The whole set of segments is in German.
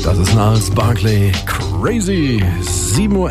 Das ist Gnarls Barkley, Crazy. 7:11 Uhr,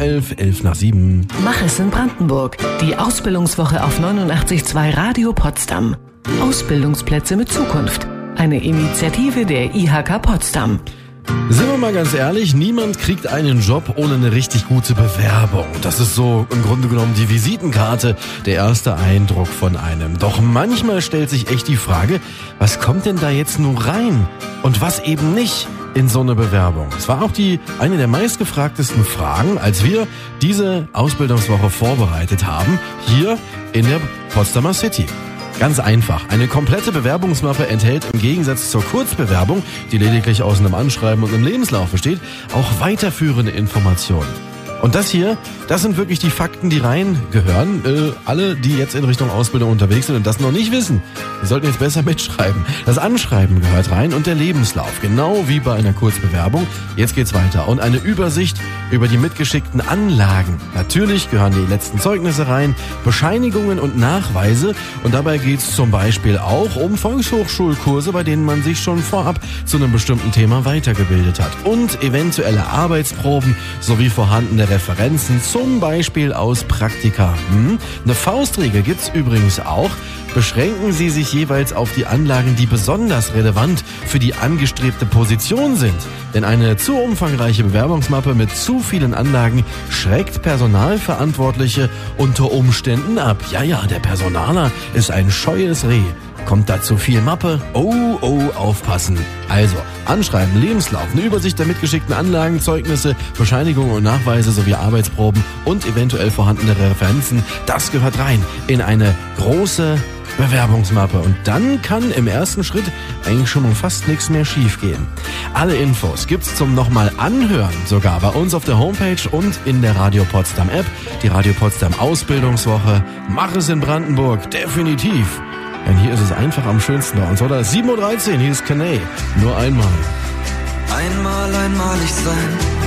7:11. Mach es in Brandenburg. Die Ausbildungswoche auf 89.2 Radio Potsdam. Ausbildungsplätze mit Zukunft. Eine Initiative der IHK Potsdam. Sind wir mal ganz ehrlich, niemand kriegt einen Job ohne eine richtig gute Bewerbung. Das ist so im Grunde genommen die Visitenkarte, der erste Eindruck von einem. Doch manchmal stellt sich echt die Frage, was kommt denn da jetzt nur rein und was eben nicht in so eine Bewerbung? Es war auch eine der meistgefragtesten Fragen, als wir diese Ausbildungswoche vorbereitet haben, hier in der Potsdamer City. Ganz einfach. Eine komplette Bewerbungsmappe enthält im Gegensatz zur Kurzbewerbung, die lediglich aus einem Anschreiben und einem Lebenslauf besteht, auch weiterführende Informationen. Und das hier, das sind wirklich die Fakten, die reingehören. Alle, die jetzt in Richtung Ausbildung unterwegs sind und das noch nicht wissen, die sollten jetzt besser mitschreiben. Das Anschreiben gehört rein und der Lebenslauf, genau wie bei einer Kurzbewerbung. Jetzt geht's weiter. Und eine Übersicht über die mitgeschickten Anlagen. Natürlich gehören die letzten Zeugnisse rein, Bescheinigungen und Nachweise. Und dabei geht's zum Beispiel auch um Volkshochschulkurse, bei denen man sich schon vorab zu einem bestimmten Thema weitergebildet hat. Und eventuelle Arbeitsproben sowie vorhandene Referenzen, zum Beispiel aus Praktika. Eine Faustregel gibt's übrigens auch. Beschränken Sie sich jeweils auf die Anlagen, die besonders relevant für die angestrebte Position sind. Denn eine zu umfangreiche Bewerbungsmappe mit zu vielen Anlagen schreckt Personalverantwortliche unter Umständen ab. Ja, der Personaler ist ein scheues Reh. Kommt da zu viel Mappe? Oh, aufpassen. Also, Anschreiben, Lebenslauf, eine Übersicht der mitgeschickten Anlagen, Zeugnisse, Bescheinigungen und Nachweise sowie Arbeitsproben und eventuell vorhandene Referenzen. Das gehört rein in eine große Bewerbungsmappe. Und dann kann im ersten Schritt eigentlich schon fast nichts mehr schiefgehen. Alle Infos gibt's zum nochmal anhören, sogar bei uns auf der Homepage und in der Radio Potsdam App. Die Radio Potsdam Ausbildungswoche. Mach es in Brandenburg, definitiv. Denn hier ist es einfach am schönsten bei uns, oder? 7:13 Uhr, hier ist Kanay. Nur einmal. Einmalig sein,